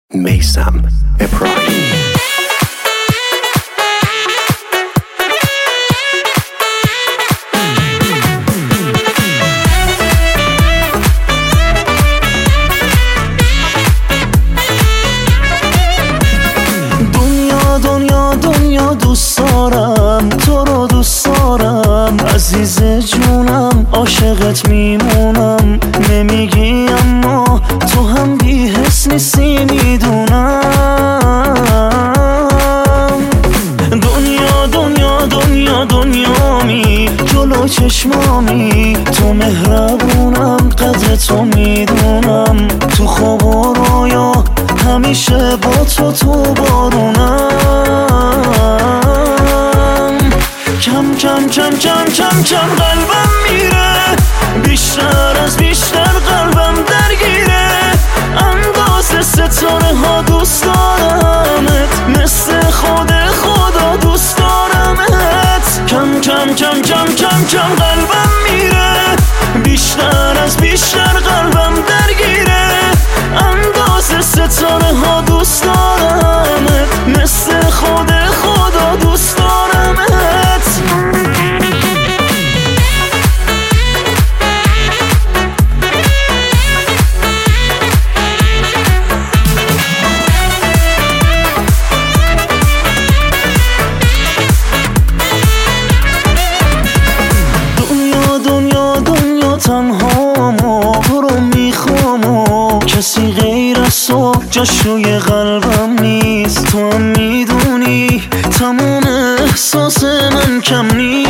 میثم ابراهیمی. دنیا دوست دارم، تو رو دوست دارم عزیز جونم، عاشقت میمونم. نمیگی اما تو هم بی حس نیستی میدونم. دنیامی جلو چشمامی، تو مهربونم قدر تو میدونم. تو خواب و رویا همیشه با تو بارونم. کم قلبم میره، بیشتر از بیشتر قلبم درگیره. اندازه ستاره ها دوست دارمت، مثل خود خدا دوست دارمت. کم قلبم میره، بیشتر از بیشتر قلبم درگیره. اندازه ستاره ها دوست دارمت، مثل خود خدا دوست دارمت. دنیا تنهامو تو رو میخوام و کسی غیر از تو جاش روی قلبم نیست. تو هم میدونی تموم احساس من کم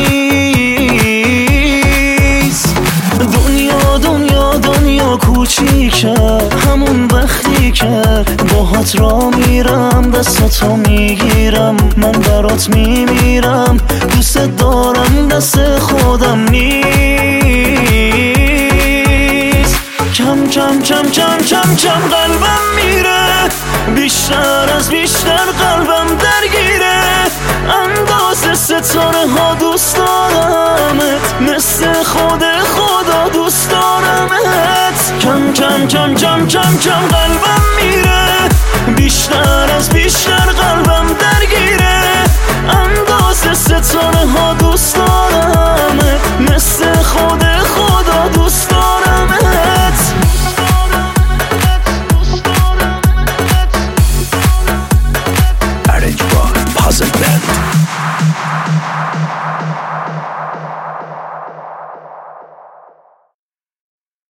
نیست. دنیا کوچیکه همون وقتی که باهات را میرم، دستاتو میگیرم، من برات میمیرم. دوست دارم دست خودم نیست. کم قلبم میره، بیشتر از بیشتر قلبم درگیره. اندازه ستاره ها دوست دارمت، مثل خود خدا دوست دارمت. کم قلبم میره، بیشتر از بیشتر قلبم درگیره. اندازه ستاره ها دوست دارمت.